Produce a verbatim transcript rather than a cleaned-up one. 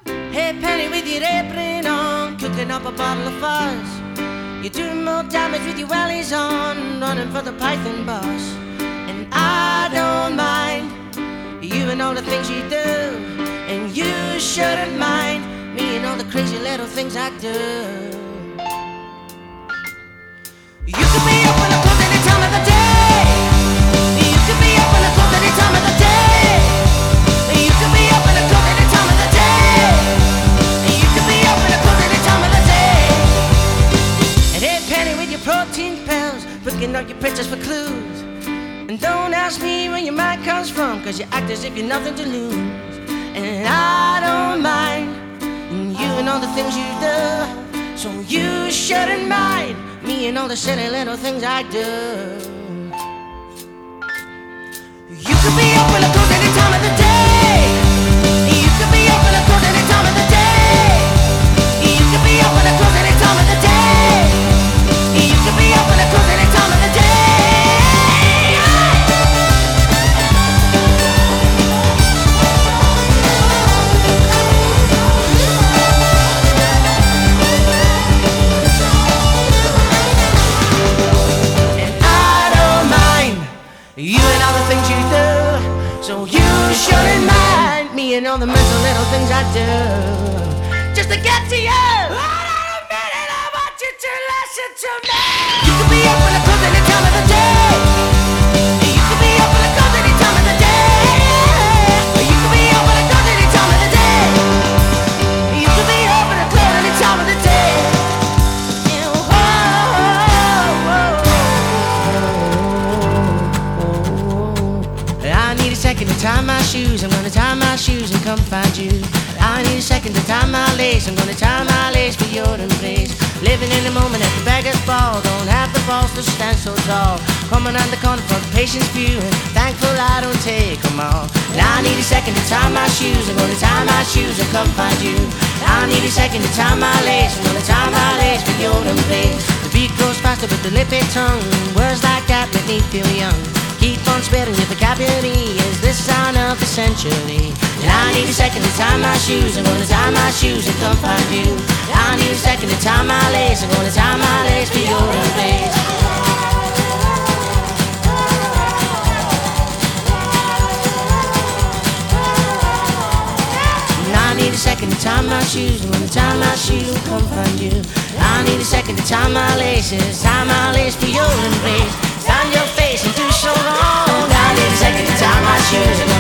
Hey Penny, with your apron on, cooking up a bottle of fuzz. You're doing more damage with your wellies on, running for the Python boss. And I don't mind you and all the things you do, and you shouldn't mind me and all the crazy little things I do. You could be up and close any time of the day. You could be up and close any time of the day. You could be up and close any time of the day. You could be up and close any time of the day. And hey Penny, with your protein pills, booking up your pictures for clues. And don't ask me where your mind comes from, cause you act as if you've nothing to lose. And I don't mind you and all the things you do, so you shouldn't mind me and all the silly little things I do. You could be up and close any time of the day. You could be up and close any time of the day. You could be up and close any time of the day. You could be up and close any time of the day. You and all the things you do, so you shouldn't mind me and all the mental little things I do, just to get to you. Hold on a minute, I want you to listen to me. You could be up and close any time of the day. You could be up and close any time of the day. You could be up and close any time of the day. You could be up and close any time of the day. I need a second to tie my shoes. I'm gonna tie my shoes and come find you. I need a second to tie my lace. I'm gonna tie my lace for your embrace. Living in the moment at the beggar's ball. Don't have the balls to stand so tall. Coming on the corner for the patient's view, and thankful I don't take them all. And I need a second to tie my shoes. I'm gonna tie my shoes and come find you. I need a second to tie my lace. I'm gonna tie my lace for your embrace. The beat goes faster with the lippy tongue. Words like that make me feel young. Keep on spitting your vocabulary is the sign of the century. And I need a second to tie my shoes. I'm gonna tie my shoes and come find you. I need a second to tie my lace. I'm gonna tie my lace for your embrace. And I need a second to tie my shoes. I'm gonna tie my shoes and come find you. I need a second to tie my laces. Tie my lace for your embrace. Stand your face and do so wrong. I need a second to tie my shoes.